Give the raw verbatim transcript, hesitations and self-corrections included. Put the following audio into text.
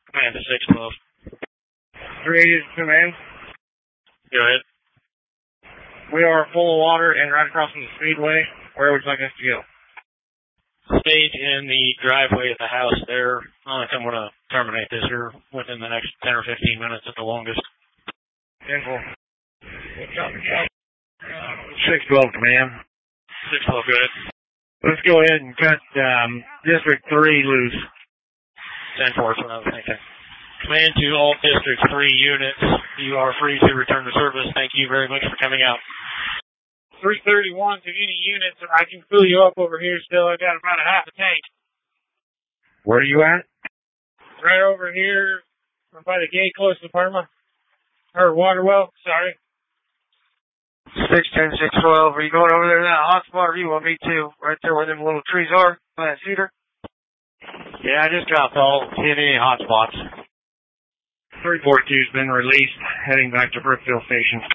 Command to six twelve. three eighty command. Go ahead. We are full of water and right across from the speedway. Where would you like us to go? Stage in the driveway of the house there. I think I'm going to terminate this here within the next ten or fifteen minutes at the longest. ten four. six twelve, command. six twelve, go ahead. Let's go ahead and cut um, District three loose. ten four, that's what I was thinking. Command to all District three units. You are free to return to service. Thank you very much for coming out. three thirty-one to any units. I can fill you up over here still. I got about a half a tank. Where are you at? Right over here by the gate close to Parma. Or Waterwell, sorry. six ten, six twelve, are you going over there to that hotspot or you want me to? Right there where them little trees are, by that cedar? Yeah, I just dropped all hit any hotspots. three forty-two's been released, heading back to Brookville Station.